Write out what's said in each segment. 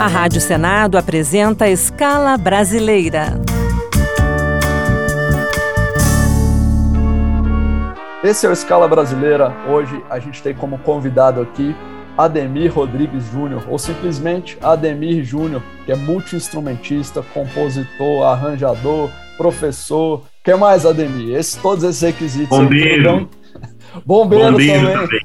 A Rádio Senado apresenta Escala Brasileira. Esse é o Escala Brasileira. Hoje a gente tem como convidado aqui Ademir Rodrigues Júnior, ou simplesmente Ademir Júnior, que é multi-instrumentista, compositor, arranjador, professor. O que mais, Ademir? Todos esses requisitos. Bombeiro. Bombeiro também.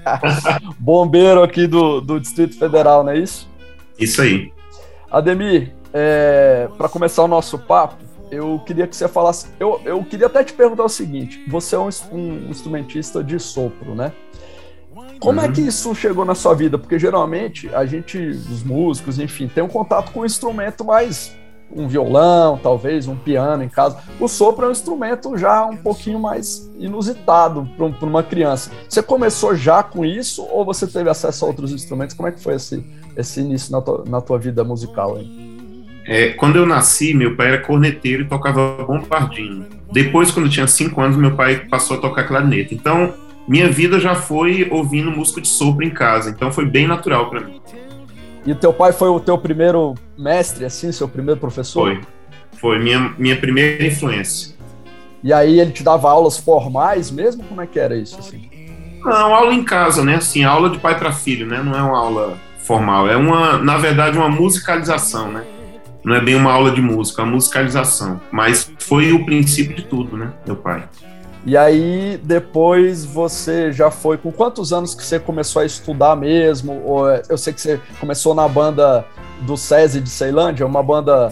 Bombeiro aqui do Distrito Federal, não é isso? Isso aí. Ademir, para começar o nosso papo, eu queria que você falasse. Eu queria até te perguntar o seguinte: você é um instrumentista de sopro, né? Como é que isso chegou na sua vida? Porque geralmente a gente, os músicos, enfim, tem um contato com um instrumento mais, um violão, talvez, um piano em casa. O sopro é um instrumento já um pouquinho mais inusitado para uma criança. Você começou já com isso ou você teve acesso a outros instrumentos? Como é que foi esse início na tua vida musical aí? Quando eu nasci, meu pai era corneteiro e tocava bombardino. Depois, quando eu tinha 5 anos, meu pai passou a tocar clarineta. Então, minha vida já foi ouvindo música de sopro em casa. Então, foi bem natural para mim. E teu pai foi o teu primeiro mestre, assim, seu primeiro professor? Foi minha primeira influência. E aí ele te dava aulas formais mesmo? Como é que era isso, assim? Não, aula em casa, né? Assim, aula de pai para filho, né? Não é uma aula formal. É na verdade, uma musicalização, né? Não é bem uma aula de música, é uma musicalização. Mas foi o princípio de tudo, né? Meu pai. E aí, depois você já foi... Com quantos anos que você começou a estudar mesmo? Eu sei que você começou na banda do SESI de Ceilândia, uma banda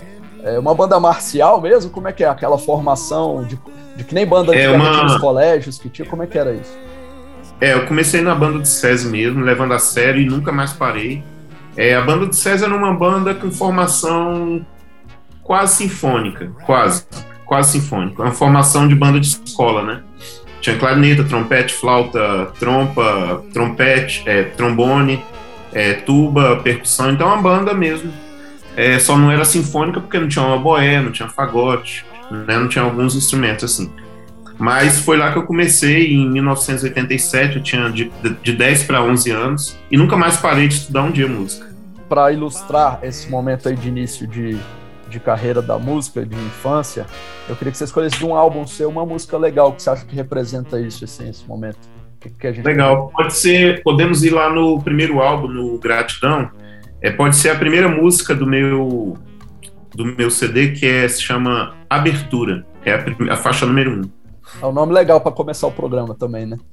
marcial mesmo? Como é que é aquela formação de que nem banda de nos colégios que tinha? Como é que era isso? Eu comecei na banda do SESI mesmo, levando a sério e nunca mais parei. A banda do SESI era uma banda com formação quase sinfônica, quase sinfônica. Uma formação de banda de escola, né? Tinha clarineta, trompete, flauta, trompa, trompete, trombone, tuba, percussão. Então, uma banda mesmo. Só não era sinfônica porque não tinha uma oboé, não tinha fagote, né? Não tinha alguns instrumentos assim. Mas foi lá que eu comecei, em 1987, eu tinha de 10 para 11 anos, e nunca mais parei de estudar um dia música. Para ilustrar esse momento aí de início de carreira da música, de infância, eu queria que você escolhesse de um álbum seu uma música legal, que você acha que representa isso, assim, esse momento. Que a gente legal, podemos ir lá no primeiro álbum, no Gratidão, pode ser a primeira música do meu CD, que se chama Abertura, a faixa número 1. É um nome legal para começar o programa também, né?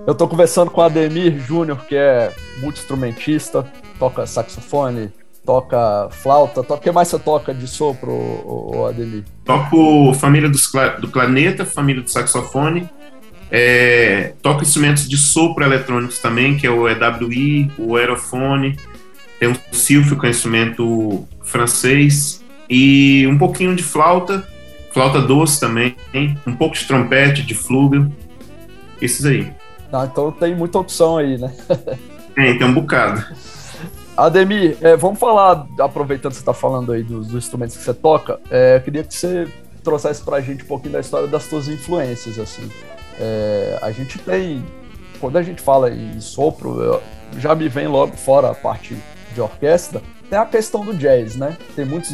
Eu tô conversando com o Ademir Júnior, que é multi-instrumentista, toca saxofone, toca flauta. O que mais você toca de sopro, Ademir? Toco família do clarineta, família do saxofone. Toco instrumentos de sopro eletrônicos também, que é o EWI, o aerofone. Tem o silfo, que é um instrumento francês. E um pouquinho de flauta doce também. Um pouco de trompete, de flúgel. Esses aí. Então tem muita opção aí, né? Tem um bocado. Ademir, vamos falar, aproveitando que você está falando aí dos instrumentos que você toca, queria que você trouxesse pra gente um pouquinho da história das suas influências, assim. A gente tem, quando a gente fala em sopro, já me vem logo fora a parte de orquestra, tem a questão do jazz, né? Tem muitos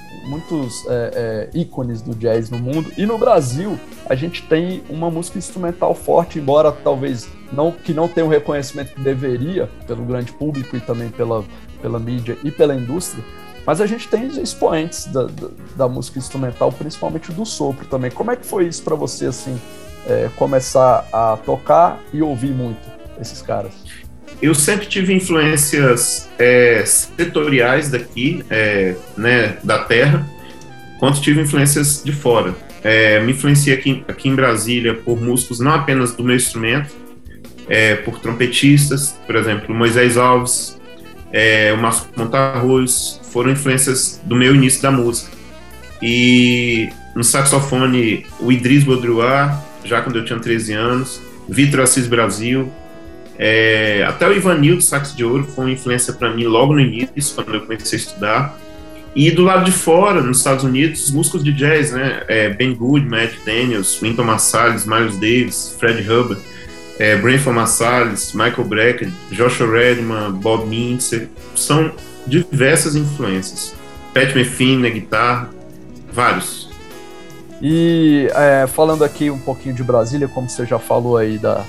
ícones do jazz no mundo, e no Brasil a gente tem uma música instrumental forte, embora talvez não tenha o reconhecimento que deveria pelo grande público e também pela mídia e pela indústria, mas a gente tem expoentes da música instrumental, principalmente do sopro também. Como é que foi isso para você, assim, começar a tocar e ouvir muito esses caras? Eu sempre tive influências setoriais daqui, né, da terra, quanto tive influências de fora. Me influenciei aqui em Brasília por músicos não apenas do meu instrumento, por trompetistas, por exemplo, Moisés Alves, o Márcio Montarroz, foram influências do meu início da música. E no saxofone, o Idris Baudrouard, já quando eu tinha 13 anos, Vitor Assis Brasil, até o Ivanildo Sax de Ouro foi uma influência para mim logo no início, quando eu comecei a estudar. E do lado de fora, nos Estados Unidos, os músicos de jazz, né, Ben Good, Matt Daniels, Wynton Marsalis, Miles Davis, Fred Hubbard, Branford Marsalis, Michael Brecker, Joshua Redman, Bob Mintzer, são diversas influências. Pat Metheny na guitarra, vários. E falando aqui um pouquinho de Brasília, como você já falou aí da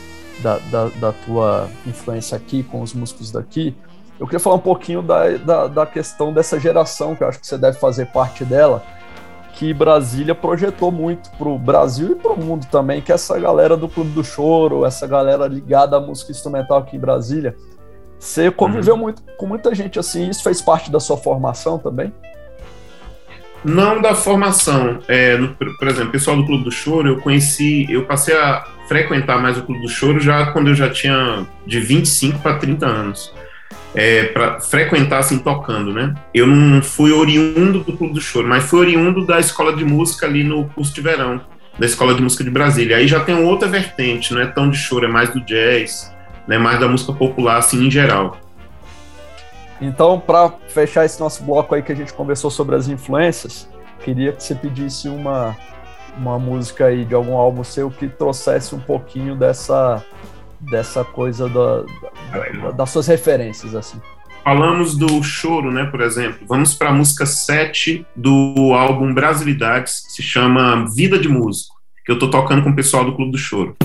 tua influência aqui com os músicos daqui, eu queria falar um pouquinho da questão dessa geração, que eu acho que você deve fazer parte dela, que Brasília projetou muito pro Brasil e pro mundo também, que é essa galera do Clube do Choro, essa galera ligada à música instrumental aqui em Brasília. Você conviveu muito com muita gente assim, isso fez parte da sua formação também? Não da formação. Por exemplo, o pessoal do Clube do Choro, eu passei a frequentar mais o Clube do Choro já quando eu já tinha de 25 para 30 anos. Para frequentar assim, tocando, né? Eu não fui oriundo do Clube do Choro, mas fui oriundo da escola de música ali no curso de verão, da Escola de Música de Brasília. Aí já tem outra vertente, não é tão de choro, é mais do jazz, né? Mais da música popular, assim, em geral. Então, para fechar esse nosso bloco aí que a gente conversou sobre as influências, queria que você pedisse uma música aí de algum álbum seu que trouxesse um pouquinho dessa coisa das suas referências, assim. Falamos do choro, né, por exemplo. Vamos para a música 7 do álbum Brasilidades, que se chama Vida de Músico, que eu tô tocando com o pessoal do Clube do Choro.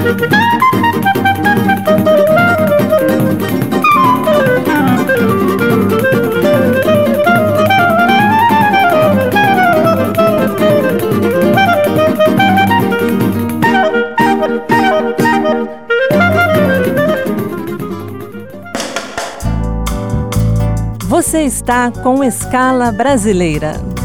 Você está com Escala Brasileira.